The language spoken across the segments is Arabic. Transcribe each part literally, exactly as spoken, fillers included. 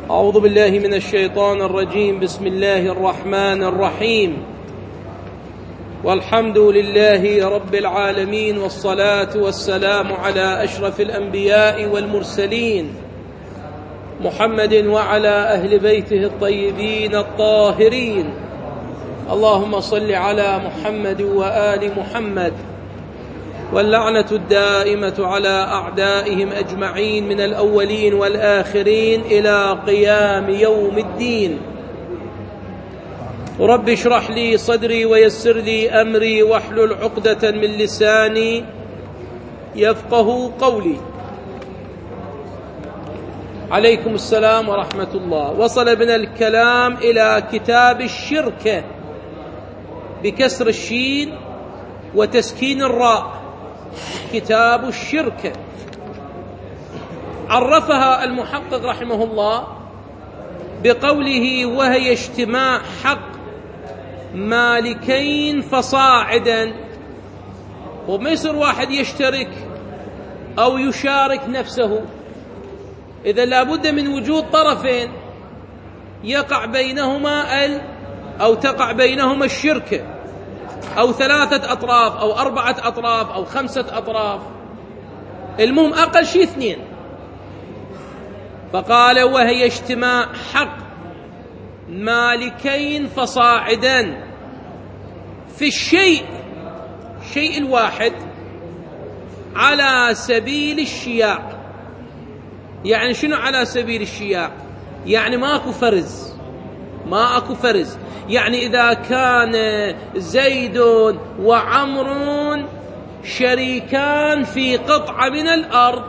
أعوذ بالله من الشيطان الرجيم. بسم الله الرحمن الرحيم، والحمد لله رب العالمين، والصلاة والسلام على أشرف الأنبياء والمرسلين محمد وعلى أهل بيته الطيبين الطاهرين. اللهم صل على محمد وآل محمد، واللعنة الدائمة على أعدائهم أجمعين من الأولين والآخرين إلى قيام يوم الدين. رب اشرح لي صدري ويسر لي أمري واحلل عقدة من لساني يفقه قولي. عليكم السلام ورحمة الله. وصل بنا الكلام إلى كتاب الشركة بكسر الشين وتسكين الراء، كتاب الشركة. عرفها المحقق رحمه الله بقوله: وهي اجتماع حق مالكين فصاعدا. وما يصير واحد يشترك أو يشارك نفسه، إذا لابد من وجود طرفين يقع بينهما ال أو تقع بينهما الشركة، أو ثلاثة أطراف أو أربعة أطراف أو خمسة أطراف، المهم أقل شيء اثنين. فقال: وهي اجتماع حق مالكين فصاعدا في الشيء الشيء الواحد على سبيل الشياع. يعني شنو على سبيل الشياع؟ يعني ماكو فرز، ما أكو فرز. يعني إذا كان زيد وعمر شريكان في قطعة من الأرض،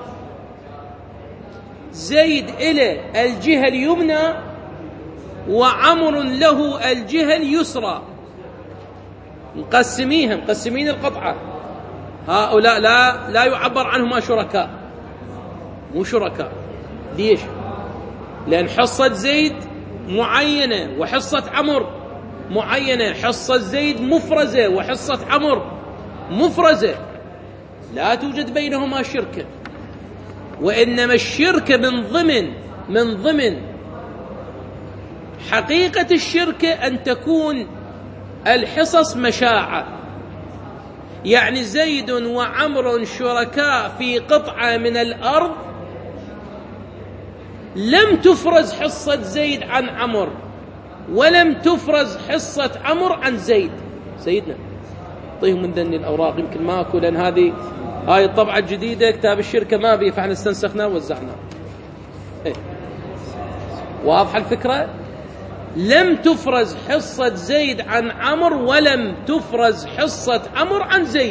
زيد إلى الجهة اليمنى وعمر له الجهة اليسرى، مقسميها مقسمين القطعة، هؤلاء لا لا يعبر عنهما شركاء، مو شركاء. ليش؟ لأن حصة زيد معينة وحصة عمر معينة، حصة زيد مفرزة وحصة عمر مفرزة، لا توجد بينهما شركة. وإنما الشركة من ضمن من ضمن حقيقة الشركة أن تكون الحصص مشاعة. يعني زيد وعمر شركاء في قطعة من الأرض، لم تفرز حصة زيد عن عمر، ولم تفرز حصة عمر عن زيد. سيدنا طيهم من ذني الأوراق، يمكن ماكو، لأن هذه هاي الطبعة الجديدة كتاب الشركة ما بيه، فاحنا استنسخناه ووزعناه. إيه؟ واضحة الفكرة؟ لم تفرز حصة زيد عن عمر، ولم تفرز حصة عمر عن زيد،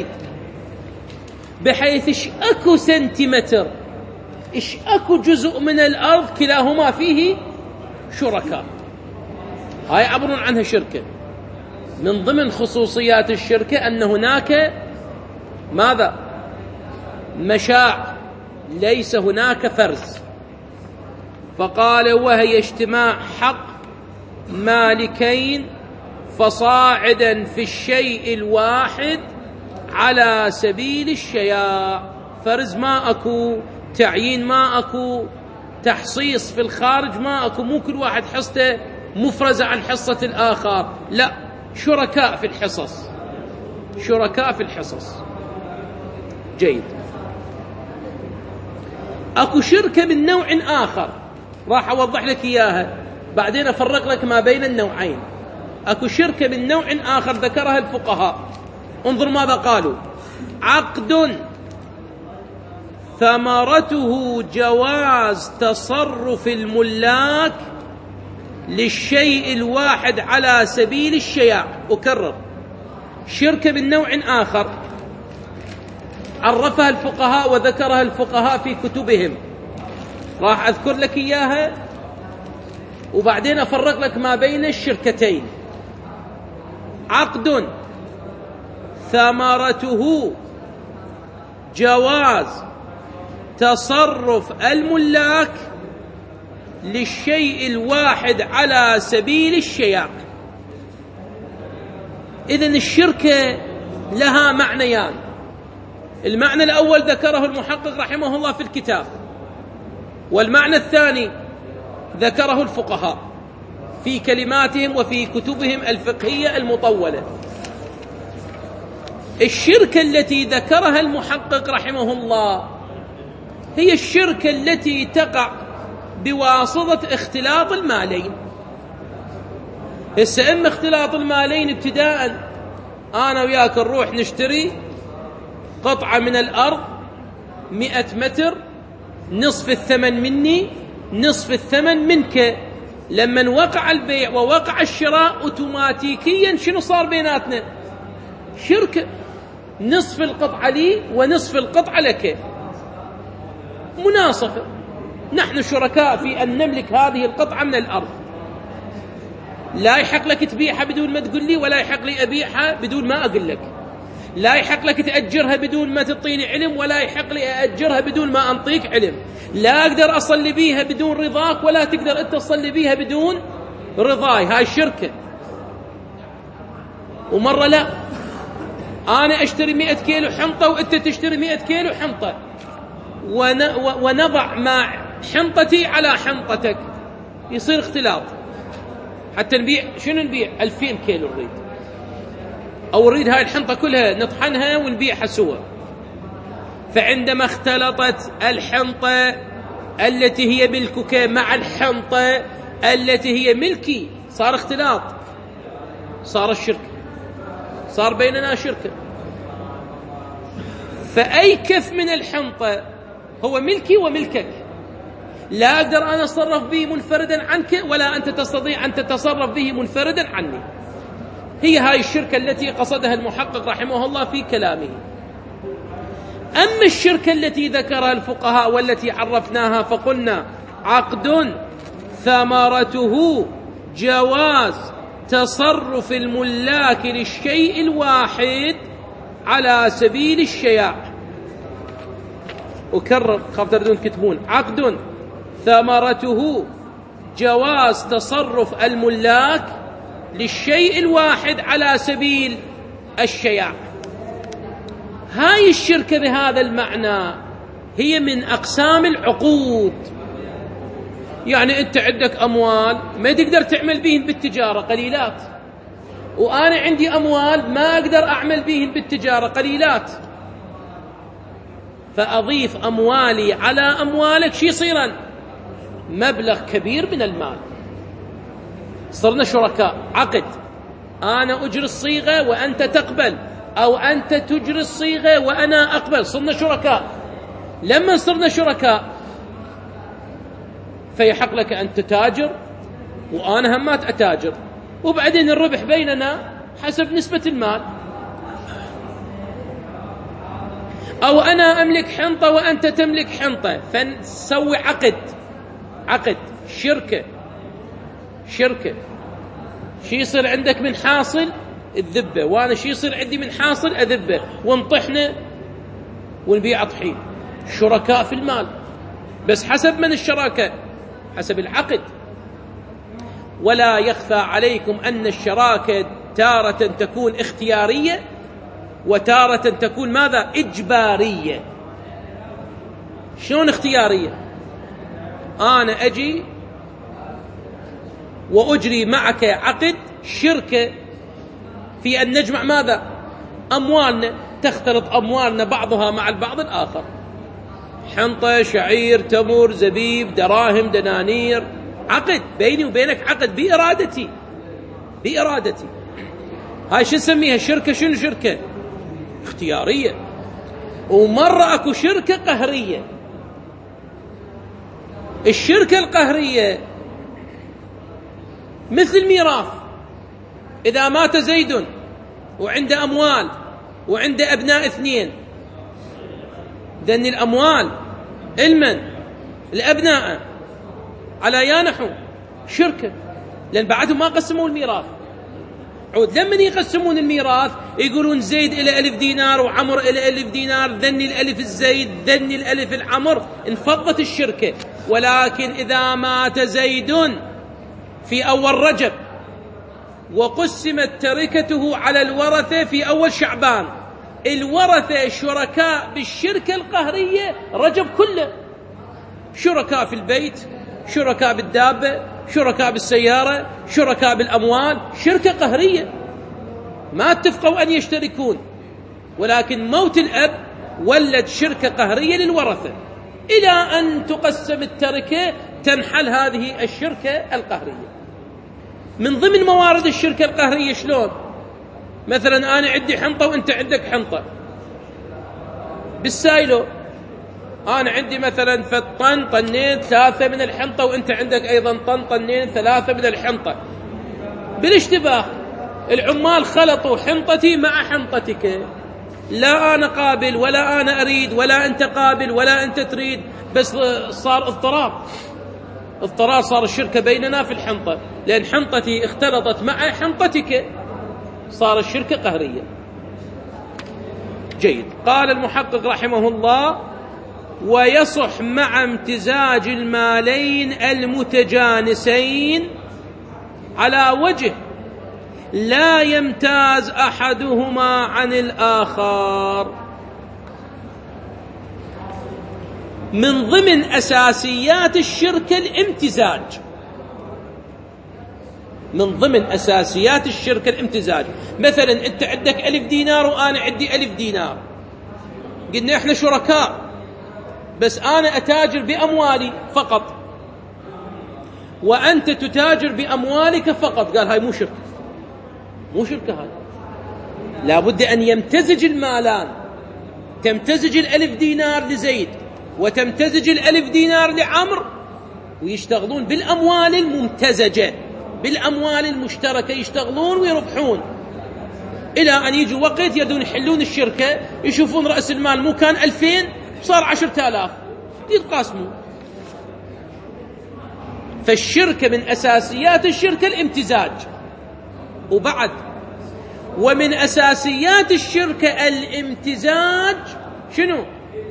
بحيث ايش اكو سنتيمتر، ايش اكو جزء من الأرض كلاهما فيه شركاء. هاي عبر عنها شركة. من ضمن خصوصيات الشركة أن هناك ماذا؟ مشاع، ليس هناك فرز. فقال: وهي اجتماع حق مالكين فصاعدا في الشيء الواحد على سبيل الشياع. فرز ما أكو، تعيين ما أكو، تحصيص في الخارج ما أكو، مو كل واحد حصته مفرزة عن حصة الآخر، لا، شركاء في الحصص، شركاء في الحصص. جيد. أكو شركة من نوع آخر، راح أوضح لك إياها بعدين، أفرق لك ما بين النوعين. أكو شركة من نوع آخر ذكرها الفقهاء. انظر ماذا قالوا: عقد ثمرته جواز تصرف الملاك للشيء الواحد على سبيل الشياع. أكرر، شركة من نوع آخر عرفها الفقهاء وذكرها الفقهاء في كتبهم، راح أذكر لك إياها وبعدين أفرق لك ما بين الشركتين. عقد ثمرته جواز تصرف الملاك للشيء الواحد على سبيل الشياع. إذن الشركة لها معنيان. المعنى الأول ذكره المحقق رحمه الله في الكتاب، والمعنى الثاني ذكره الفقهاء في كلماتهم وفي كتبهم الفقهية المطولة. الشركة التي ذكرها المحقق رحمه الله هي الشركة التي تقع بواسطة اختلاط المالين. هسه إما اختلاط المالين ابتداء، أنا وياك نروح نشتري قطعة من الأرض مئة متر، نصف الثمن مني نصف الثمن منك. لما وقع البيع ووقع الشراء أوتوماتيكيا شنو صار بيناتنا؟ شركة، نصف القطعة لي ونصف القطعة لك، مناصفة، نحن شركاء في أن نملك هذه القطعة من الأرض. لا يحق لك تبيعها بدون ما تقول لي، ولا يحق لي أبيعها بدون ما أقول لك. لا يحق لك تأجرها بدون ما تعطيني علم، ولا يحق لي أأجرها بدون ما أنطيك علم. لا أقدر أصلي بيها بدون رضاك، ولا تقدر أنت تصلي بيها بدون رضاي. هاي الشركة. ومرة لا، أنا أشتري مئة كيلو حنطة وأنت تشتري مئة كيلو حنطة، ونضع مع حنطتي على حنطتك، يصير اختلاط. حتى نبيع شنو؟ نبيع ألفين كيلو نريد، أو نريد هاي الحنطة كلها نطحنها ونبيعها سوا. فعندما اختلطت الحنطة التي هي ملكك مع الحنطة التي هي ملكي، صار اختلاط، صار الشركة، صار بيننا شركة. فأي كف من الحنطة هو ملكي وملكك، لا أقدر أنا أتصرف به منفردا عنك، ولا أنت تستطيع أن تتصرف به منفردا عني. هي هاي الشركة التي قصدها المحقق رحمه الله في كلامه. أما الشركة التي ذكرها الفقهاء والتي عرفناها فقلنا عقد ثمرته جواز تصرف الملاك للشيء الواحد على سبيل الشياع. أكرر، خاف تردون كتبون: عقد ثمرته جواز تصرف الملاك للشيء الواحد على سبيل الشياع. هاي الشركة بهذا المعنى هي من أقسام العقود. يعني أنت عندك أموال ما تقدر تعمل بهن بالتجارة، قليلات، وأنا عندي أموال ما أقدر أعمل بهن بالتجارة، قليلات، فأضيف أموالي على أموالك، شي يصيرن؟ مبلغ كبير من المال. صرنا شركاء، عقد، أنا أجري الصيغة وأنت تقبل، أو أنت تجري الصيغة وأنا أقبل، صرنا شركاء. لما صرنا شركاء فيحق لك أن تتاجر وأنا همات أتاجر، وبعدين الربح بيننا حسب نسبة المال. أو أنا أملك حنطة وأنت تملك حنطة، فنسوي عقد، عقد شركة، شركة. شي يصير عندك من حاصل الذبة، وأنا شي يصير عندي من حاصل أذبة، ونطحنا ونبيع طحين، شركاء في المال. بس حسب من الشراكة؟ حسب العقد. ولا يخفى عليكم أن الشراكة تارة تكون اختيارية، وتارة تكون ماذا؟ إجبارية. شلون اختيارية؟ أنا أجي وأجري معك عقد شركة في أن نجمع ماذا؟ أموالنا، تختلط أموالنا بعضها مع البعض الآخر، حنطة، شعير، تمر، زبيب، دراهم، دنانير، عقد بيني وبينك، عقد بإرادتي، بإرادتي. هاي شو نسميها؟ شركة. شنو شركة؟ اختيارية. ومرة أكو شركة قهرية. الشركة القهرية مثل الميراث. إذا مات زيد وعنده أموال وعنده أبناء اثنين، ذن الأموال المن الأبناء على يانحو شركة، لأن بعدهم ما قسموا الميراث. عود لما يقسمون الميراث يقولون زيد إلى ألف دينار وعمر إلى ألف دينار، ذني الألف الزيد ذني الألف العمر، انفضت الشركة. ولكن إذا مات زيد في أول رجب وقسمت تركته على الورثة في أول شعبان، الورثة شركاء بالشركة القهرية رجب كله، شركاء في البيت، شركاء بالدابة، شركاء بالسيارة، شركاء بالأموال، شركة قهرية ما اتفقوا أن يشتركون، ولكن موت الأب ولد شركة قهرية للورثة إلى أن تقسم التركة تنحل هذه الشركة القهرية. من ضمن موارد الشركة القهرية شلون؟ مثلا أنا عندي حنطة وأنت عندك حنطة بالسايلو، أنا عندي مثلا فطن طنين ثلاثة من الحنطة وأنت عندك أيضا طن طنين ثلاثة من الحنطة، بالاشتباه العمال خلطوا حنطتي مع حنطتك، لا أنا قابل ولا أنا أريد ولا أنت قابل ولا أنت تريد، بس صار اضطراب اضطرار صار الشركة بيننا في الحنطة، لأن حنطتي اختلطت مع حنطتك، صار الشركة قهرية. جيد. قال المحقق رحمه الله: ويصح مع امتزاج المالين المتجانسين على وجه لا يمتاز أحدهما عن الآخر. من ضمن أساسيات الشركة الامتزاج، من ضمن أساسيات الشركة الامتزاج. مثلا أنت عندك ألف دينار وأنا عندي ألف دينار، قلنا إحنا شركاء، بس أنا أتاجر بأموالي فقط وأنت تتاجر بأموالك فقط، قال هاي مو شركة، مو شركة هاي، لابد أن يمتزج المالان، تمتزج الألف دينار لزيد وتمتزج الألف دينار لعمر، ويشتغلون بالأموال الممتزجة، بالأموال المشتركة يشتغلون ويربحون، إلى أن يجي وقت يدون يحلون الشركة، يشوفون رأس المال مو كان ألفين صار عشرة آلاف، يتقاسمون. فالشركة من أساسيات الشركة الامتزاج. وبعد ومن أساسيات الشركة الامتزاج شنو؟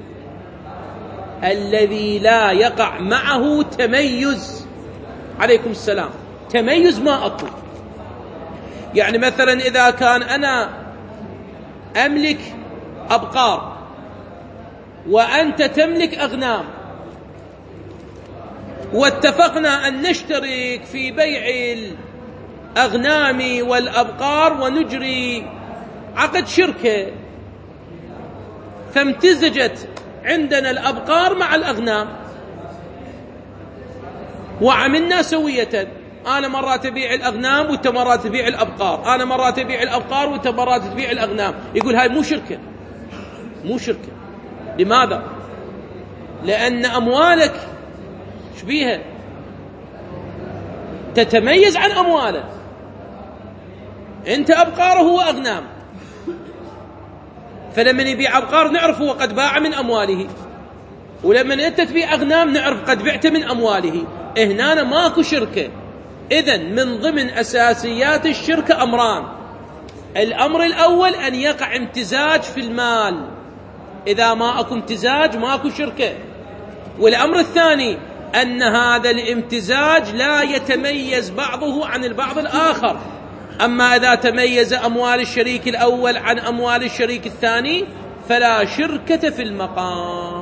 الذي لا يقع معه تميز. عليكم السلام. تميز ما أكو. يعني مثلا إذا كان أنا أملك أبقار وأنت تملك أغنام، واتفقنا أن نشترك في بيع الأغنام والأبقار ونجري عقد شركة، فامتزجت عندنا الأبقار مع الأغنام وعملنا سوية، أنا مرات أبيع الأغنام وأنت مرات تبيع الأبقار، أنا مرات أبيع الأبقار وأنت مرات تبيع الأغنام، يقول هاي مو شركة، مو شركة. لماذا؟ لأن أموالك شبيها تتميز عن أمواله، أنت أبقار وهو أغنام، فلما يبيع أبقار نعرف هو قد باع من أمواله، ولما أنت تبيع أغنام نعرف قد بعت من أمواله. هنا ماكو شركة. إذن من ضمن أساسيات الشركة أمران: الأمر الأول أن يقع امتزاج في المال، إذا ما أكو امتزاج ماكو شركة. والأمر الثاني أن هذا الامتزاج لا يتميز بعضه عن البعض الآخر، أما إذا تميز أموال الشريك الأول عن أموال الشريك الثاني فلا شركة في المقام.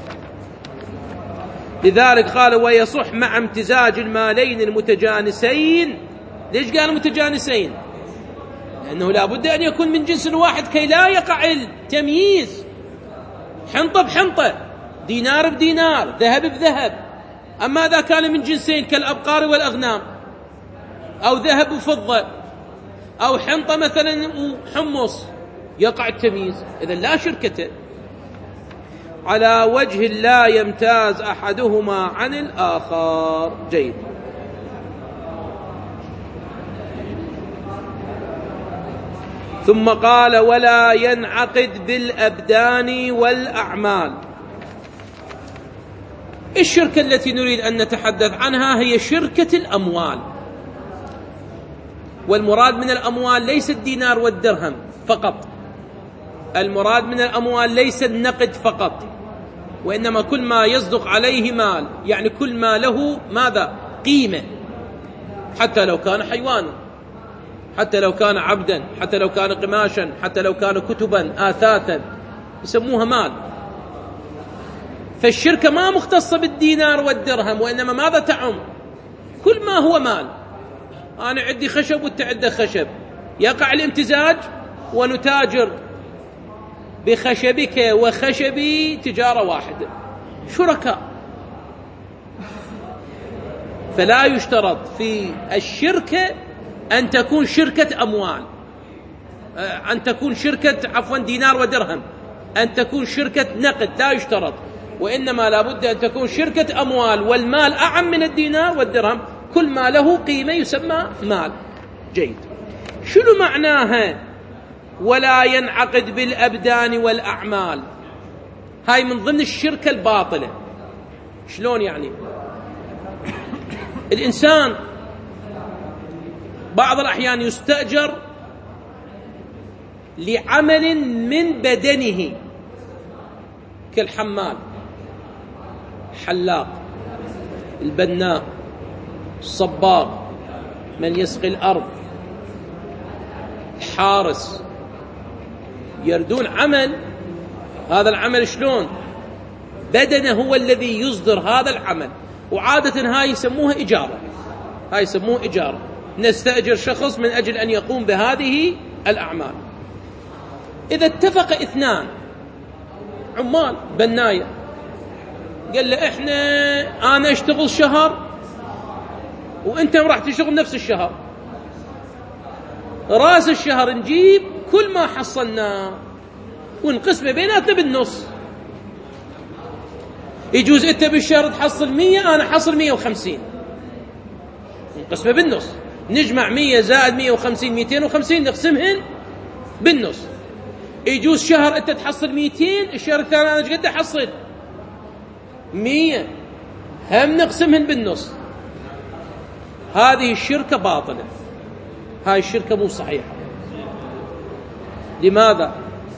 لذلك قال: ويصح مع امتزاج المالين المتجانسين. ليش قال متجانسين؟ لأنه لا بد أن يكون من جنس واحد كي لا يقع التمييز، حنطة بحنطة، دينار بدينار، ذهب بذهب. أما إذا كان من جنسين كالأبقار والأغنام، أو ذهب وفضة، أو حنطة مثلا وحمص، يقع التمييز. إذن لا شركة. على وجه لا يمتاز أحدهما عن الآخر. جيد. ثم قال: ولا ينعقد بالأبدان والأعمال. الشركة التي نريد أن نتحدث عنها هي شركة الأموال، والمراد من الأموال ليس الدينار والدرهم فقط، المراد من الأموال ليس النقد فقط، وإنما كل ما يصدق عليه مال، يعني كل ما له ماذا؟ قيمة، حتى لو كان حيوانا، حتى لو كان عبدا، حتى لو كان قماشا، حتى لو كان كتبا آثاثا، يسموها مال. فالشركة ما مختصة بالدينار والدرهم، وإنما ماذا تعم؟ كل ما هو مال. أنا عندي خشب وأنت عندك خشب، يقع الامتزاج ونتاجر بخشبك وخشبي تجارة واحدة، شركاء. فلا يشترط في الشركة أن تكون شركة أموال، أن تكون شركة عفوا دينار ودرهم، أن تكون شركة نقد، لا يشترط، وإنما لا بد أن تكون شركة أموال، والمال أعم من الدينار والدرهم، كل ما له قيمة يسمى مال. جيد. شنو معناها ولا ينعقد بالأبدان والأعمال؟ هاي من ضمن الشركة الباطلة. شلون يعني؟ الإنسان بعض الأحيان يستأجر لعمل من بدنه كالحمال، حلاق، البناء، الصباغ، من يسقي الأرض، الحارس، يردون عمل. هذا العمل شلون؟ بدنه هو الذي يصدر هذا العمل، وعادة هاي يسموها إجارة، هاي يسموها إجارة. نستأجر شخص من أجل أن يقوم بهذه الأعمال. إذا اتفق اثنان عمال بناية، قال له إحنا أنا أشتغل شهر وأنت راح تشتغل نفس الشهر، راس الشهر نجيب كل ما حصلناه ونقسمه بيناتنا بالنص. يجوز أنت بالشهر تحصل مية، أنا حصل مية وخمسين، نقسمه بالنص، نجمع مية زائد مية وخمسين ميتين وخمسين نقسمهن بالنص. يجوز شهر أنت تحصل ميتين، الشهر الثاني أنا ايش قد أحصل؟ مية، هم نقسمهن بالنص. هذه الشركة باطلة، هاي الشركة مو صحيحة. لماذا؟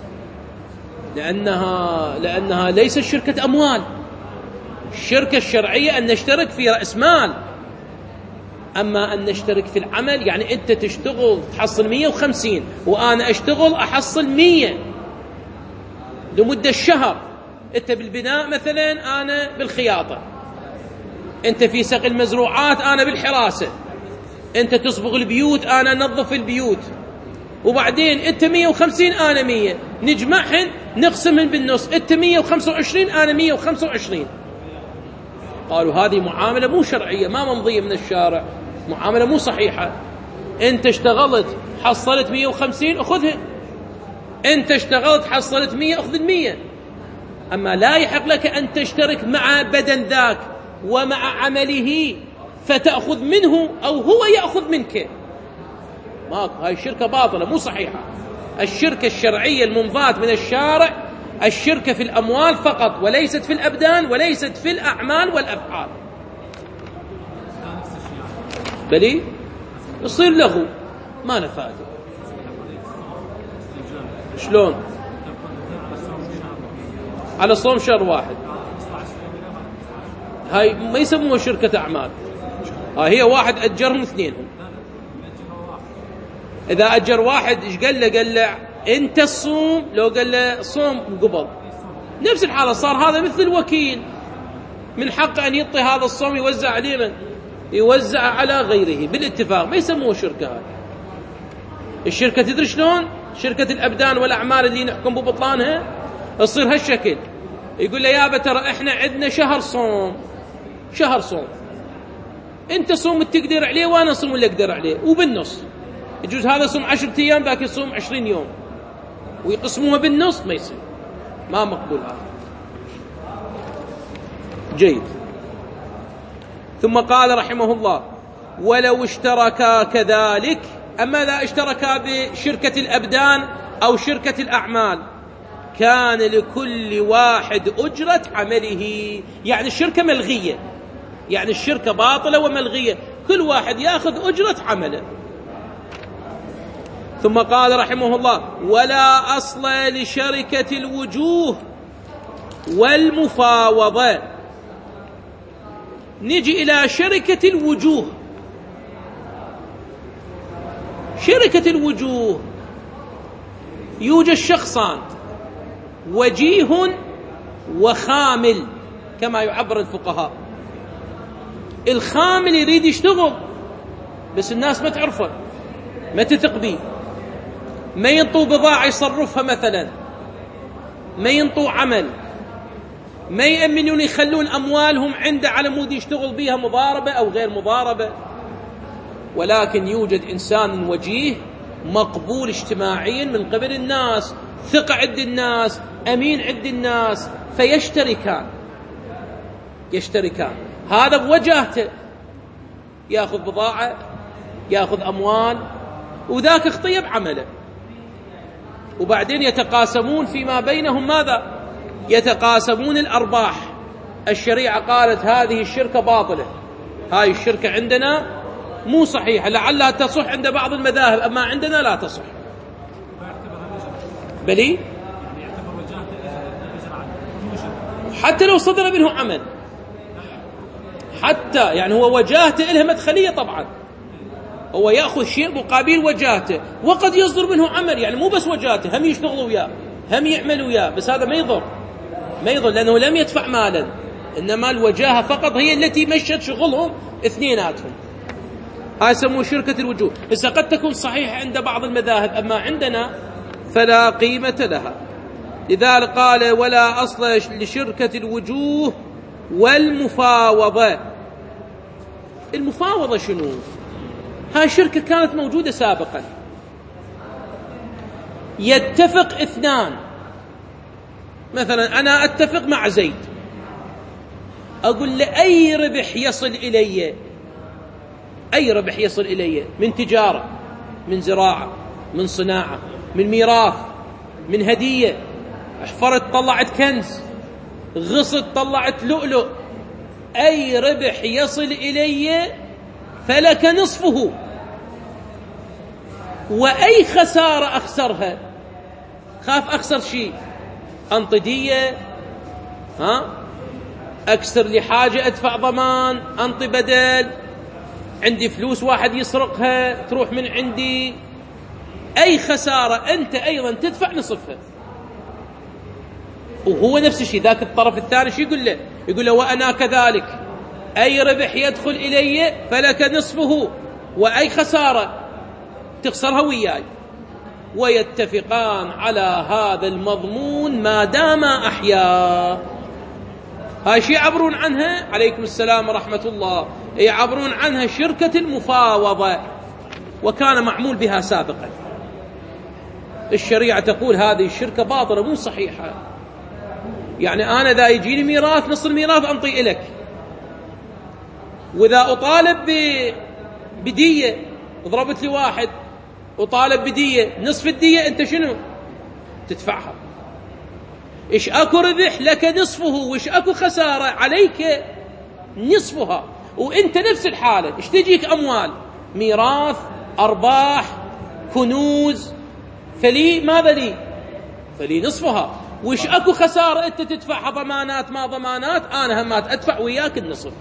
لأنها لأنها ليست شركة أموال. الشركة الشرعية أن نشترك في رأس مال، أما أن نشترك في العمل يعني أنت تشتغل تحصل مية وخمسين وأنا أشتغل أحصل مية لمدة الشهر. أنت بالبناء مثلا، أنا بالخياطة، أنت في سقي المزروعات، أنا بالحراسة، أنت تصبغ البيوت، أنا نظف البيوت، وبعدين أنت مية وخمسين أنا مية، نجمعهن نقسمهن بالنص، أنت مية وخمسة وعشرين أنا مية وخمسة وعشرين. قالوا هذه معاملة مو شرعية، ما ممضية من الشارع، معاملة مو صحيحة. أنت اشتغلت حصلت مية وخمسين أخذها، أنت اشتغلت حصلت مية أخذ المية. أما لا يحق لك أن تشترك مع بدن ذاك ومع عمله فتأخذ منه أو هو يأخذ منك. ماكو، هاي الشركة باطلة مو صحيحة. الشركة الشرعية المنضاة من الشارع الشركة في الأموال فقط، وليست في الأبدان، وليست في الأعمال والأفعال. بلي يصير لغو ما نفاده. شلون؟ على صوم شهر واحد، هاي ما يسموها شركة أعمال، هاي هي واحد أجرهم اثنينهم. إذا أجر واحد إيش قال له؟ قال له أنت الصوم، لو قال له صوم قبل، نفس الحالة صار هذا مثل الوكيل، من حقه أن يعطي هذا الصوم يوزع عليه، من يوزع على غيره بالاتفاق. ما يسموه شركة. هاي الشركة تدري شلون؟ شركة الأبدان والأعمال اللي نحكم ببطلانها تصير هالشكل. يقول له يا ترى إحنا عندنا شهر صوم، شهر صوم، أنت صوم تقدر عليه وأنا صوم اللي أقدر عليه، وبالنص يجوز هذا صوم عشرة أيام باقي صوم عشرين يوم، ويقسموها بالنص. ما يصير، ما مقبول هذا. جيد. ثم قال رحمه الله ولو اشتركا كذلك. أما لا اشتركا بشركة الأبدان أو شركة الأعمال كان لكل واحد أجرة عمله، يعني الشركة ملغية، يعني الشركة باطلة وملغية، كل واحد يأخذ أجرة عمله. ثم قال رحمه الله ولا أصل لشركة الوجوه والمفاوضة. نجي إلى شركة الوجوه. شركة الوجوه يوجد شخصان، وجيه وخامل. كما يعبر الفقهاء. الخامل يريد يشتغل بس الناس ما تعرفه، ما تثق به، ما ينطوا بضاعة يصرفها مثلا، ما ينطوا عمل، ما يأمنون يخلون أموالهم عنده على مود يشتغل بها مضاربة أو غير مضاربة. ولكن يوجد إنسان وجيه مقبول اجتماعيا من قبل الناس، ثقة عند الناس، أمين عند الناس، فيشتركان يشتركان هذا بوجهته، يأخذ بضاعة، يأخذ أموال، وذاك اخطي بعمله، وبعدين يتقاسمون فيما بينهم. ماذا؟ يتقاسمون الأرباح. الشريعة قالت هذه الشركة باطلة، هاي الشركة عندنا مو صحيحة، لعلها تصح عند بعض المذاهب، أما عندنا لا تصح. بلي حتى لو صدر منه عمل، حتى يعني هو وجاهته إلها مدخلية طبعا، هو يأخذ شيء مقابل وجاهته، وقد يصدر منه عمل، يعني مو بس وجاهته، هم يشتغلوا وياه، هم يعملوا وياه، بس هذا ما يضر ما يضر لأنه لم يدفع مالا، إنما الوجاهة فقط هي التي مشت شغلهم اثنيناتهم. هاي يسموه شركة الوجوه. بس قد تكون صحيحة عند بعض المذاهب، أما عندنا فلا قيمة لها. لذلك قال ولا أصل لشركة الوجوه والمفاوضة. المفاوضة شنو؟ هاي شركة كانت موجودة سابقا، يتفق اثنان، مثلا أنا أتفق مع زيد، أقول له أي ربح يصل إلي، أي ربح يصل إلي من تجارة، من زراعة، من صناعة، من ميراث، من هدية، حفرت طلعت كنز، غصت طلعت لؤلؤ، أي ربح يصل إلي فلك نصفه، وأي خسارة أخسرها، خاف أخسر شيء، أنطدية، ها أكسر لي حاجة أدفع ضمان، أنطي بدل، عندي فلوس واحد يسرقها تروح من عندي، أي خسارة أنت أيضا تدفع نصفها. وهو نفس الشيء ذاك الطرف الثاني شو يقول له؟ يقول له وأنا كذلك، أي ربح يدخل إلي فلك نصفه، وأي خسارة تخسرها وياي، ويتفقان على هذا المضمون ما دام أحيا. هاي شيء يعبرون عنها، عليكم السلام ورحمة الله، يعبرون عنها شركة المفاوضة، وكان معمول بها سابقا. الشريعة تقول هذه الشركة باطلة مو صحيحة، يعني أنا إذا يجيني ميراث نص الميراث أنطي إليك، وإذا أطالب بدية، ضربت لي واحد أطالب بدية، نصف الدية أنت شنو تدفعها، إيش أكو ربح لك نصفه، وإيش أكو خسارة عليك نصفها. وإنت نفس الحالة، إيش تجيك أموال، ميراث، أرباح، كنوز، فلي ماذا لي؟ فلي نصفها. وإيش أكو خسارة أنت تدفعها، ضمانات ما ضمانات، أنا همات أدفع وياك النصف.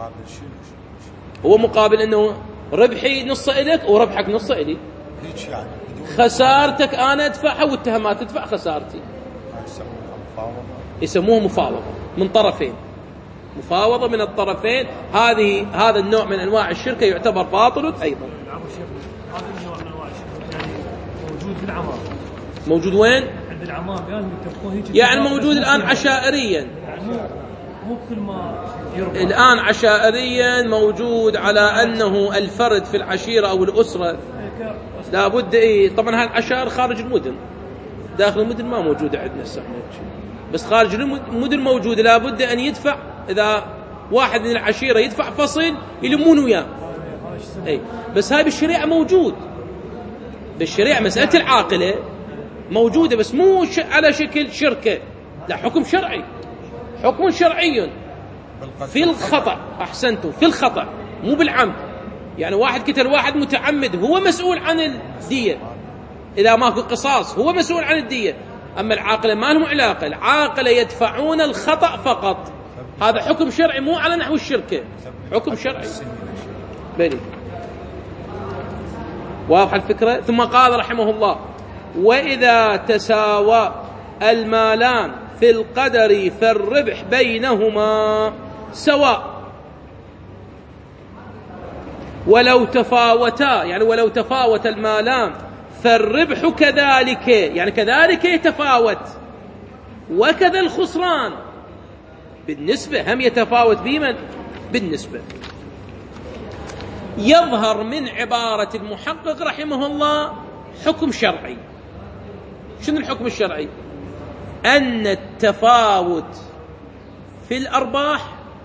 هو مقابل أنه ربحي نصه إليك وربحك نصه إلي، خسارتك أنا أدفعها والتهمات تدفع خسارتي. يسموه مفاوضة من طرفين، مفاوضة من الطرفين. هذه هذا النوع من أنواع الشركة يعتبر باطل أيضا. هذا النوع من أنواع الشركة يعني موجود في العمار، موجود وين؟ عند العمار يعني موجود الآن عشائريا، مو كل ما يربح. الآن عشائريا موجود على أنه الفرد في العشيرة أو الأسرة لابد إيه. طبعا هذه العشائر خارج المدن، داخل المدن ما موجودة عندنا السنة، بس خارج المدن موجودة، لابد أن يدفع. إذا واحد من العشيرة يدفع فصل يلمون وياه أي. بس هاي بالشريعة موجود، بالشريعة مسألة العاقلة موجودة، بس مو على شكل شركة، لا، حكم شرعي، حكم شرعي في الخطأ. أحسنتم، في الخطأ مو بالعمد. يعني واحد قتل واحد متعمد هو مسؤول عن الدية، إذا ماكو قصاص هو مسؤول عن الدية. أما العاقلة ما لهم علاقة، العاقلة يدفعون الخطأ فقط. هذا حكم شرعي مو على نحو الشركة، حكم شرعي. بني واضح الفكرة. ثم قال رحمه الله وإذا تساوى المالان في القدر فالربح بينهما سواء. ولو تفاوتا يعني ولو تفاوت المالان فالربح كذلك يعني كذلك يتفاوت، وكذا الخسران بالنسبة هم يتفاوت بمن؟ بالنسبة. يظهر من عبارة المحقق رحمه الله حكم شرعي. شنو الحكم الشرعي؟ أن التفاوت في الأرباح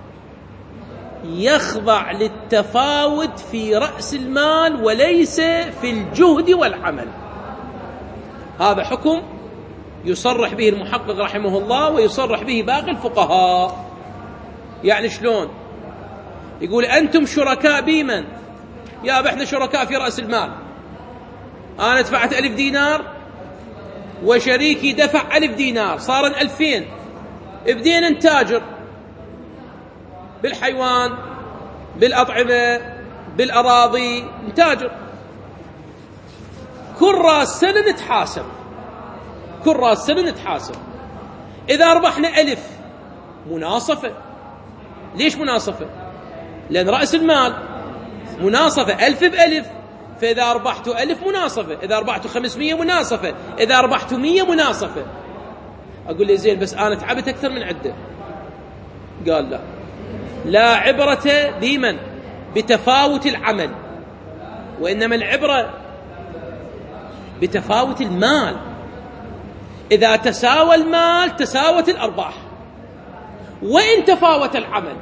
يخضع للتفاوت في رأس المال وليس في الجهد والعمل. هذا حكم يصرح به المحقق رحمه الله ويصرح به باقي الفقهاء. يعني شلون؟ يقول أنتم شركاء بمن؟ يا احنا شركاء في رأس المال، أنا دفعت ألف دينار وشريكي دفع ألف دينار، صار ألفين، بدينا نتاجر بالحيوان بالأطعمة بالأراضي، نتاجر كل راس سنة نتحاسب، كل راس سنة نتحاسب. إذا ربحنا ألف مناصفة. ليش مناصفة؟ لأن رأس المال مناصفة ألف بألف، فإذا ربحتوا ألف مناصفة، إذا ربحتوا خمسمية مناصفة، إذا ربحتوا مية مناصفة. أقول لي زين بس أنا تعبت أكثر من عدة. قال لا، لا عبرة بمن؟ بتفاوت العمل، وإنما العبرة بتفاوت المال. إذا تساوى المال تساوت الأرباح، وإن تفاوت العمل.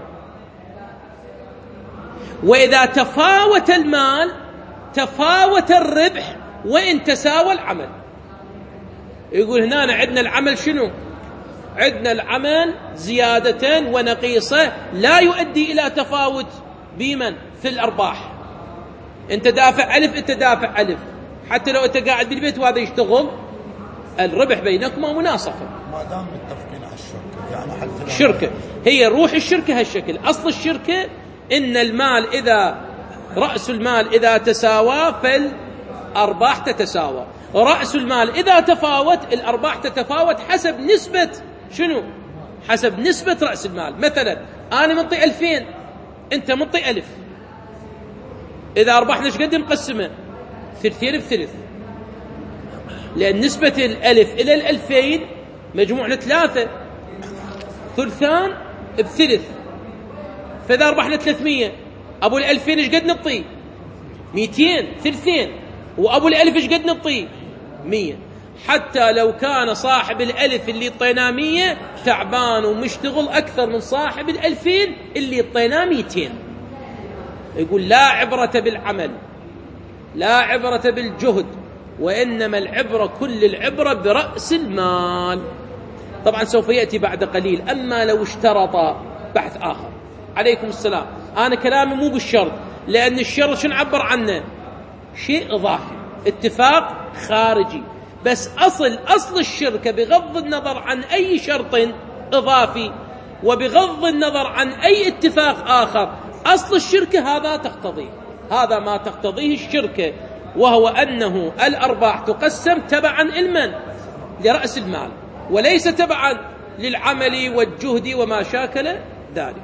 وإذا تفاوت المال تفاوت الربح وإن تساوى العمل. يقول هنا عندنا العمل شنو؟ عندنا العمل زيادة ونقيصة لا يؤدي إلى تفاوت بمن؟ في الأرباح. أنت دافع ألف، أنت دافع ألف، حتى لو أنت قاعد بالبيت وهذا يشتغل الربح بينكما مناصفة ما دام متفقين على الشركة. يعني حتى الشركة هي روح الشركة هالشكل. أصل الشركة إن المال إذا رأس المال إذا تساوى فالأرباح تتساوى، رأس المال إذا تفاوت الأرباح تتفاوت حسب نسبة شنو؟ حسب نسبة رأس المال. مثلا أنا منطي ألفين، أنت منطي ألف، إذا أربحنا ايش قد نقسمه؟ ثلثين بثلث، لأن نسبة الألف إلى الألفين مجموعنا ثلاثة، ثلثان بثلث. فإذا ربحنا ثلاثمية، أبو الألفين ايش قد نطي؟ ميتين، ثلثين. وأبو الألف ايش قد نطي؟ مية. حتى لو كان صاحب الألف اللي طيناه مية تعبان ومشتغل أكثر من صاحب الألفين اللي طيناه ميتين. يقول لا عبرة بالعمل، لا عبرة بالجهد، وإنما العبرة كل العبرة برأس المال. طبعا سوف يأتي بعد قليل. أما لو اشترط بحث آخر. عليكم السلام. أنا كلامي مو بالشرط، لأن الشرط شو نعبر عنه؟ شيء إضافي، اتفاق خارجي. بس أصل أصل الشركة بغض النظر عن أي شرط إضافي وبغض النظر عن أي اتفاق آخر، أصل الشركة هذا تقتضيه، هذا ما تقتضيه الشركة، وهو أنه الأرباح تقسم تبعا لمن؟ لرأس المال، وليس تبعا للعمل والجهد وما شاكل ذلك.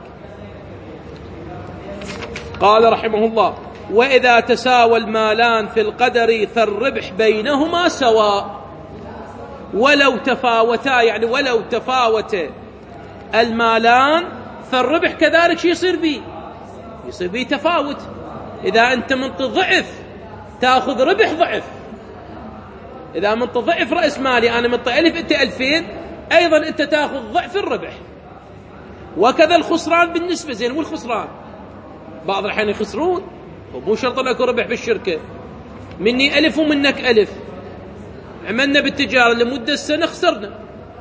قال رحمه الله: وإذا تساوى المالان في القدر فالربح بينهما سواء. ولو تفاوتا يعني ولو تفاوت المالان فالربح كذلك شو يصير بيه؟ يصير بيه تفاوت. إذا أنت منطي ضعف تأخذ ربح ضعف. إذا منطي ضعف رأس مالي، أنا منطي ألف أنت ألفين، أيضا أنت تأخذ ضعف الربح. وكذا الخسران بالنسبة. زين مو الخسران، بعض الأحيان يخسرون ومو شرط لك ربح بالشركة. مني ألف ومنك ألف، عملنا بالتجارة لمدة سنة خسرنا،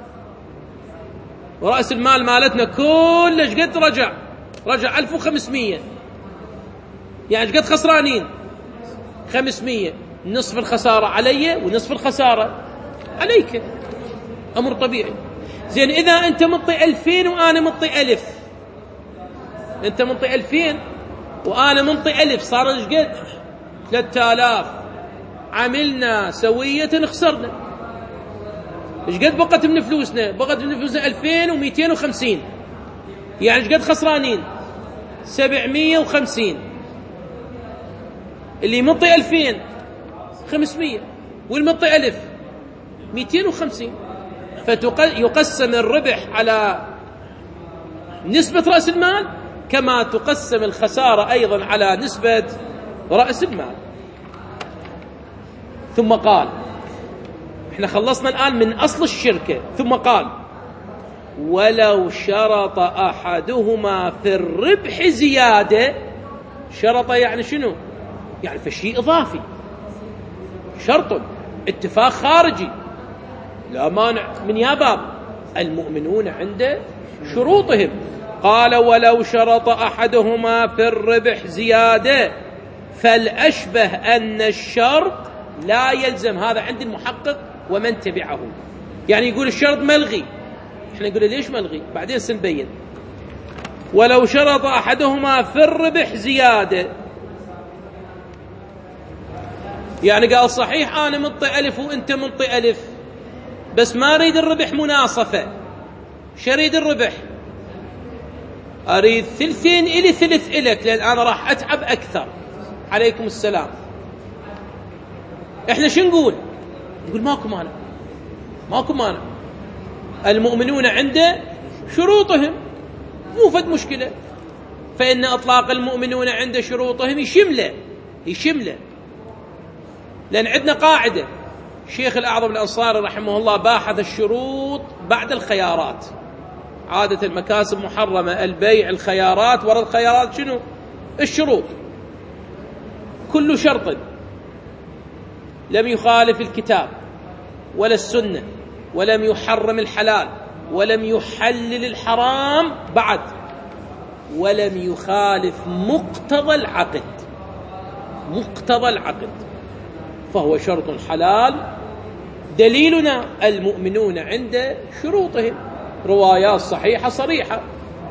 ورأس المال مالتنا كلش قد رجع رجع ألف وخمسمية، يعني قد خسرانين خمسمية. نصف الخسارة علي ونصف الخسارة عليك، أمر طبيعي. زين إذا أنت منطي ألفين وأنا منطي ألف، أنت منطي ألفين وأنا منطي ألف، صار إيش قد؟ ثلاثة آلاف. عملنا سوية خسرنا. ايش قد بقت من فلوسنا؟ بقت من فلوسنا ألفين ومئتين وخمسين، يعني ايش قد خسرانين؟ سبعمئة وخمسين. اللي منطي ألفين خمسمئة والمنطي ألف مئتين وخمسين، فيقسم الربح على نسبة رأس المال كما تقسم الخسارة أيضا على نسبة رأس المال. ثم قال، احنا خلصنا الآن من أصل الشركة، ثم قال ولو شرط أحدهما في الربح زيادة. شرط يعني شنو؟ يعني في شيء إضافي، شرط اتفاق خارجي لا مانع من يا باب، المؤمنون عند شروطهم. قال ولو شرط أحدهما في الربح زيادة فالأشبه أن الشرط لا يلزم. هذا عند المحقق ومن تبعه، يعني يقول الشرط ملغي، احنا نقول ليش ملغي بعدين سنبين. ولو شرط أحدهما في الربح زيادة، يعني قال صحيح أنا منطي ألف وأنت منطي ألف، بس ما أريد الربح مناصفة. شريد الربح أريد ثلثين إلي ثلث إلك، لأن أنا راح أتعب أكثر. عليكم السلام. إحنا شو نقول؟ نقول ماكو مانع، ماكو مانع، المؤمنون عند شروطهم، مو فد مشكلة. فإن أطلاق المؤمنون عند شروطهم يشمله يشمله لأن عندنا قاعدة، الشيخ الأعظم الأنصاري رحمه الله باحث الشروط بعد الخيارات. عادة المكاسب محرمة، البيع الخيارات، وراء الخيارات شنو؟ الشروط. كل شرط لم يخالف الكتاب ولا السنة ولم يحرم الحلال ولم يحلل الحرام بعد ولم يخالف مقتضى العقد مقتضى العقد فهو شرط حلال. دليلنا المؤمنون عند شروطهم، روايات صحيحة صريحة.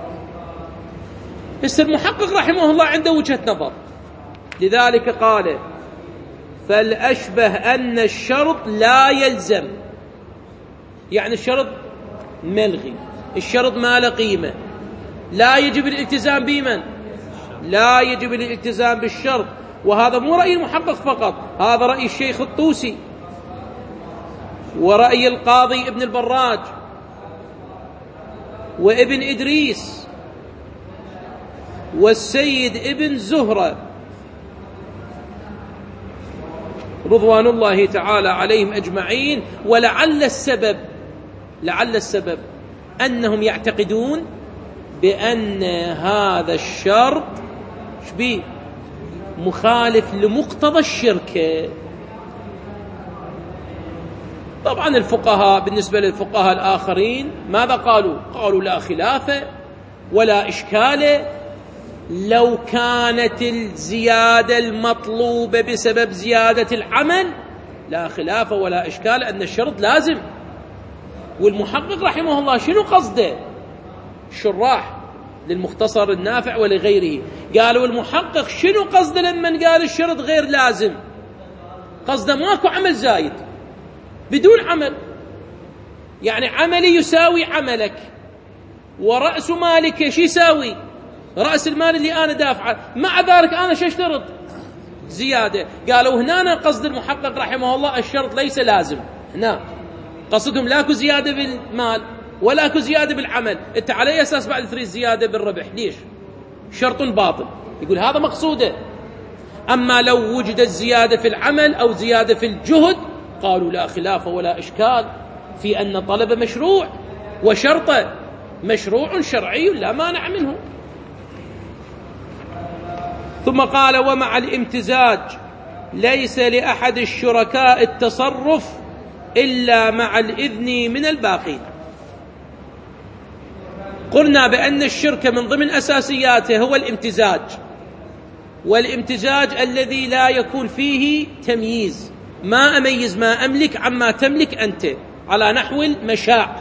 بس المحقق رحمه الله عنده وجهة نظر، لذلك قال فالأشبه أن الشرط لا يلزم، يعني الشرط ملغي، الشرط ما له قيمة، لا يجب الالتزام بمن؟ لا يجب الالتزام بالشرط. وهذا مو رأي المحقق فقط، هذا رأي الشيخ الطوسي ورأي القاضي ابن البراج وابن إدريس والسيد ابن زهرة رضوان الله تعالى عليهم أجمعين. ولعل السبب لعل السبب أنهم يعتقدون بأن هذا الشرط شبيه مخالف لمقتضى الشركة. طبعا الفقهاء بالنسبة للفقهاء الآخرين ماذا قالوا؟ قالوا لا خلاف ولا إشكال لو كانت الزيادة المطلوبة بسبب زيادة العمل، لا خلاف ولا إشكال أن الشرط لازم. والمحقق رحمه الله شنو قصده؟ الشراح للمختصر النافع ولغيره قالوا المحقق شنو قصده لما قال الشرط غير لازم؟ قصده ماكو عمل زايد بدون عمل، يعني عملي يساوي عملك ورأس مالك شو يساوي؟ رأس المال اللي أنا دافعه، مع ذلك أنا شو اشترط؟ زيادة. قالوا هنا قصد المحقق رحمه الله الشرط ليس لازم، هنا قصدهم لاكو زيادة بالمال ولاكو زيادة بالعمل، انت على أي أساس بعد تريد زيادة بالربح؟ ليش؟ شرط باطل. يقول هذا مقصوده. أما لو وجدت زيادة في العمل أو زيادة في الجهد قالوا لا خلاف ولا إشكال في أن طلب مشروع وشرطه مشروع شرعي لا مانع منه. ثم قال ومع الامتزاج ليس لأحد الشركاء التصرف إلا مع الإذن من الباقين. قلنا بأن الشرك من ضمن أساسياته هو الامتزاج، والامتزاج الذي لا يكون فيه تمييز، ما أميز ما أملك عما تملك أنت على نحو المشاع.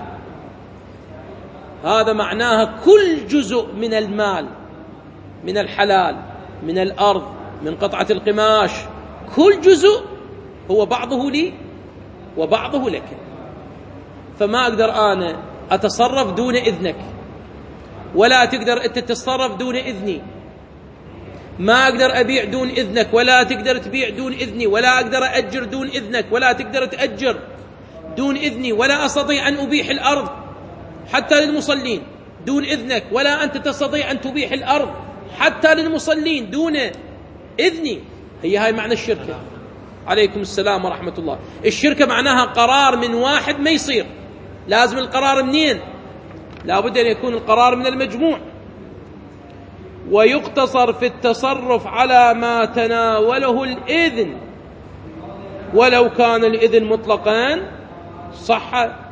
هذا معناها كل جزء من المال، من الحلال، من الأرض، من قطعة القماش، كل جزء هو بعضه لي وبعضه لك. فما أقدر أنا أتصرف دون إذنك، ولا تقدر أنت تتصرف دون إذني، ما أقدر أبيع دون إذنك، ولا تقدر تبيع دون إذني، ولا أقدر أأجر دون إذنك، ولا تقدر تأجر دون إذني، ولا أستطيع أن أبيح الأرض حتى للمصلين دون إذنك، ولا أنت تستطيع أن تبيح الأرض حتى للمصلين دون إذني. هي هاي معنى الشركة. عليكم السلام ورحمة الله. الشركة معناها قرار من واحد ما يصير. لازم القرار منين؟ لابد أن يكون القرار من المجموع. ويقتصر في التصرف على ما تناوله الإذن ولو كان الإذن مطلقا صح.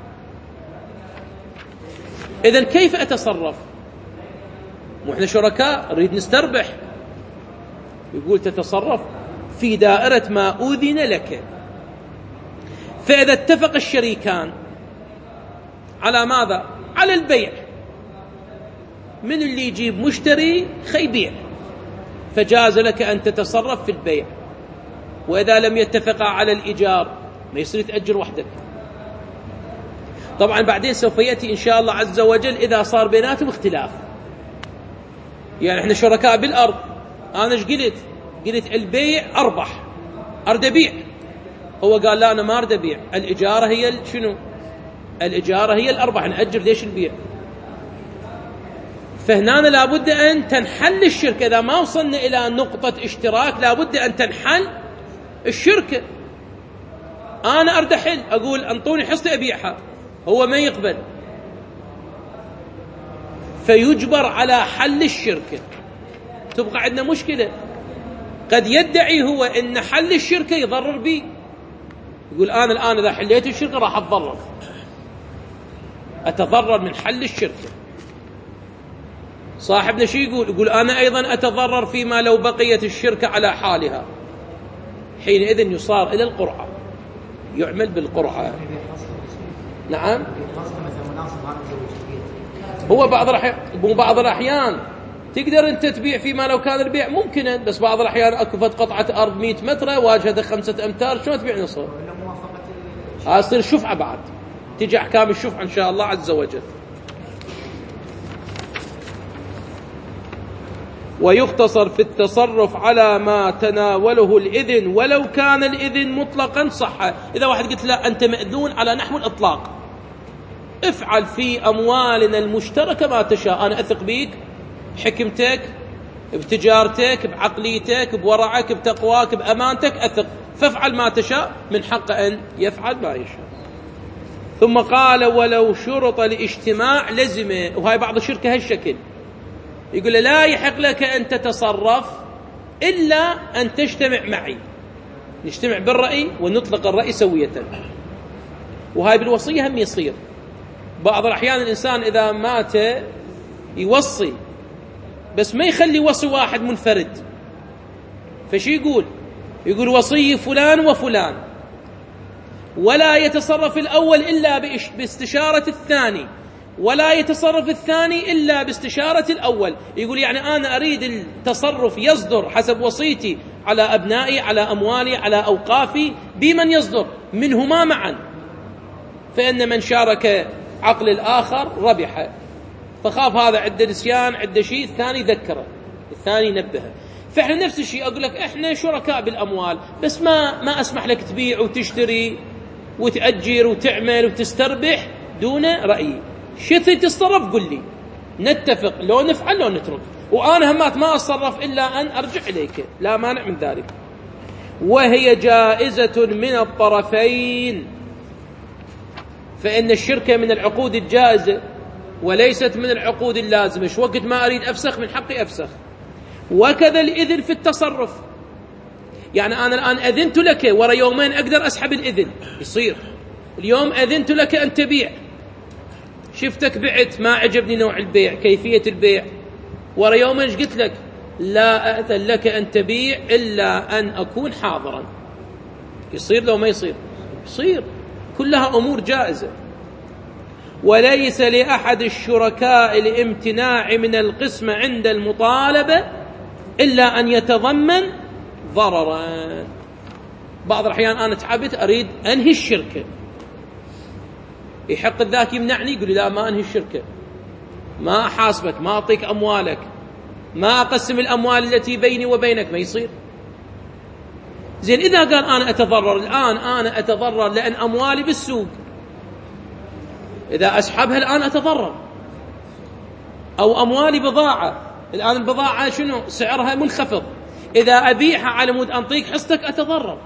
إذن كيف أتصرف؟ وإحنا شركاء نريد نستربح. يقول تتصرف في دائرة ما أذن لك. فإذا اتفق الشريكان على ماذا؟ على البيع، من اللي يجيب مشتري خيبيع، فجاز لك أن تتصرف في البيع. وإذا لم يتفقا على الإيجار ما يصير تأجر وحدك. طبعا بعدين سوف يأتي إن شاء الله عز وجل إذا صار بيناتهم اختلاف. يعني احنا شركاء بالأرض، أنا ايش قلت؟ قلت البيع أربح، أرد أبيع. هو قال لا أنا ما أرد أبيع، الإجارة هي شنو؟ الإجارة هي الأربح، نأجر ليش البيع؟ فهنا لابد أن تنحل الشركة. إذا ما وصلنا إلى نقطة اشتراك لابد أن تنحل الشركة. أنا أرد أحل، أقول أنطوني حصتي أبيعها، هو ما يقبل، فيجبر على حل الشركة. تبقى عندنا مشكلة. قد يدعي هو أن حل الشركة يضرر بي، يقول أنا الآن إذا حليت الشركة راح أتضرر، أتضرر من حل الشركة. صاحبنا شو يقول؟ يقول أنا أيضا أتضرر فيما لو بقيت الشركة على حالها، حينئذ يصار إلى القرعة، يعمل بالقرعة. نعم. هو بعض الأحيان بعض الأحيان تقدر أنت تبيع فيما لو كان البيع ممكنا، بس بعض الأحيان أكفت قطعة أرض مئة متر واجهة خمسة أمتار، شو تبيع نصف؟ هذا يصير شفعة. بعد تيجي أحكام الشفعة إن شاء الله عز وجل. ويختصر في التصرف على ما تناوله الإذن ولو كان الإذن مطلقا صح. إذا واحد قلت لا أنت مأذون على نحو الإطلاق، افعل في أموالنا المشتركة ما تشاء، أنا أثق بيك، حكمتك، بتجارتك، بعقليتك، بورعك، بتقواك، بأمانتك، أثق، فافعل ما تشاء، من حق أن يفعل ما يشاء. ثم قال ولو شرط الاجتماع لزمه. وهاي بعض الشركة هالشكل، يقول لا يحق لك أن تتصرف إلا أن تجتمع معي، نجتمع بالرأي ونطلق الرأي سوية. وهاي بالوصية هم يصير. بعض الأحيان الإنسان إذا مات يوصي، بس ما يخلي وصي واحد منفرد، فشي يقول؟ يقول وصي فلان وفلان، ولا يتصرف الأول إلا باستشارة الثاني، ولا يتصرف الثاني إلا باستشارة الأول. يقول يعني أنا أريد التصرف يصدر حسب وصيتي على أبنائي، على أموالي، على أوقافي، بمن يصدر منهما معا، فإن من شارك عقل الآخر ربح. فخاف هذا عند نسيان، عند شيء، الثاني ذكره، الثاني نبهه. فإحنا نفس الشيء، أقول لك إحنا شركاء بالأموال، بس ما ما أسمح لك تبيع وتشتري وتأجر وتعمل وتستربح دون رأيي. شتي تتصرف قل لي، نتفق لو نفعل لو نترك، وأنا همات ما أتصرف إلا أن أرجع إليك، لا مانع من ذلك. وهي جائزة من الطرفين، فإن الشركة من العقود الجائزة وليست من العقود اللازمة. شو وقت ما أريد أفسخ من حقي أفسخ. وكذا الإذن في التصرف، يعني أنا الآن أذنت لك، ورا يومين أقدر أسحب الإذن، يصير اليوم أذنت لك أن تبيع، شفتك بعت ما عجبني نوع البيع، كيفية البيع، ورا يومين قلت لك لا أأذن لك أن تبيع إلا أن أكون حاضرا، يصير لو ما يصير؟ يصير. كلها أمور جائزة. وليس لأحد الشركاء الامتناع من القسم عند المطالبة إلا أن يتضمن ضررا. بعض الأحيان أنا تعبت أريد أنهي الشركة، يحق الذاك يمنعني، يقول لا ما أنهي الشركة، ما أحاسبك، ما أعطيك أموالك، ما أقسم الأموال التي بيني وبينك، ما يصير. زين إذا قال أنا أتضرر الآن، أنا أتضرر لأن أموالي بالسوق، إذا أسحبها الآن أتضرر، أو أموالي بضاعة، الآن البضاعة شنو سعرها منخفض، إذا أبيعها على مود أنطيك حصتك أتضرر.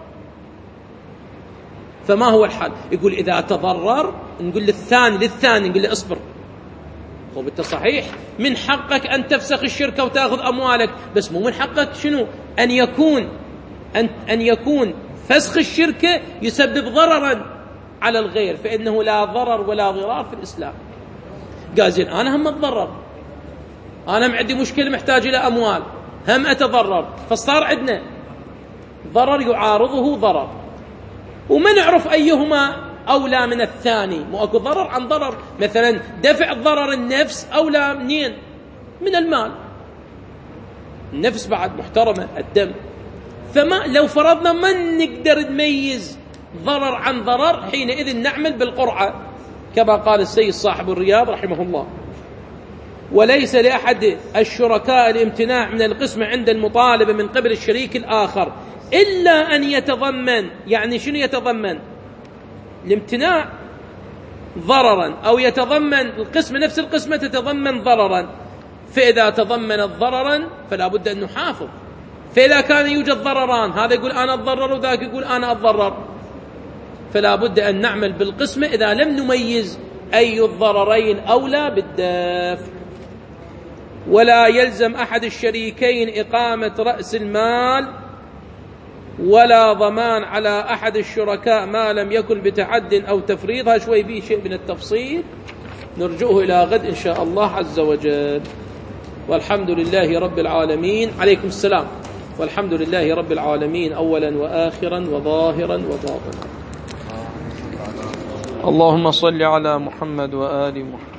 فما هو الحل؟ يقول إذا تضرر نقول للثاني للثاني نقول له اصبر، هو بالت صحيح من حقك أن تفسخ الشركة وتأخذ أموالك، بس مو من حقك شنو أن يكون أن, أن يكون فسخ الشركة يسبب ضررا على الغير، فإنه لا ضرر ولا ضرار في الإسلام. قال زين أنا هم أتضرر، أنا عندي مشكلة محتاج إلى أموال، هم أتضرر، فصار عندنا ضرر يعارضه ضرر، وما نعرف أيهما أولى من الثاني. مو أكو ضرر عن ضرر، مثلا دفع الضرر النفس أولى منين؟ من المال، النفس بعد محترمة الدم. فما لو فرضنا ما نقدر نميز ضرر عن ضرر، حينئذ نعمل بالقرعة كما قال السيد صاحب الرياض رحمه الله: وليس لأحد الشركاء الامتناع من القسمة عند المطالبة من قبل الشريك الآخر إلا أن يتضمن، يعني شنو يتضمن؟ الامتناع ضررا، أو يتضمن القسمة نفس القسمة تتضمن ضررا، فإذا تضمنت ضررا فلا بد أن نحافظ. فإذا كان يوجد ضرران، هذا يقول أنا أتضرر وذاك يقول أنا أتضرر، فلا بد أن نعمل بالقسمة إذا لم نميز أي الضررين أولى بالدفع. ولا يلزم أحد الشريكين إقامة رأس المال ولا ضمان على أحد الشركاء ما لم يكن بتعد أو تفريط. هذا شوي به شيء من التفصيل نرجعه إلى غد إن شاء الله عز وجل. والحمد لله رب العالمين. عليكم السلام. والحمد لله رب العالمين أولا وآخرا وظاهرا وباطنا. اللهم صل على محمد وآل محمد.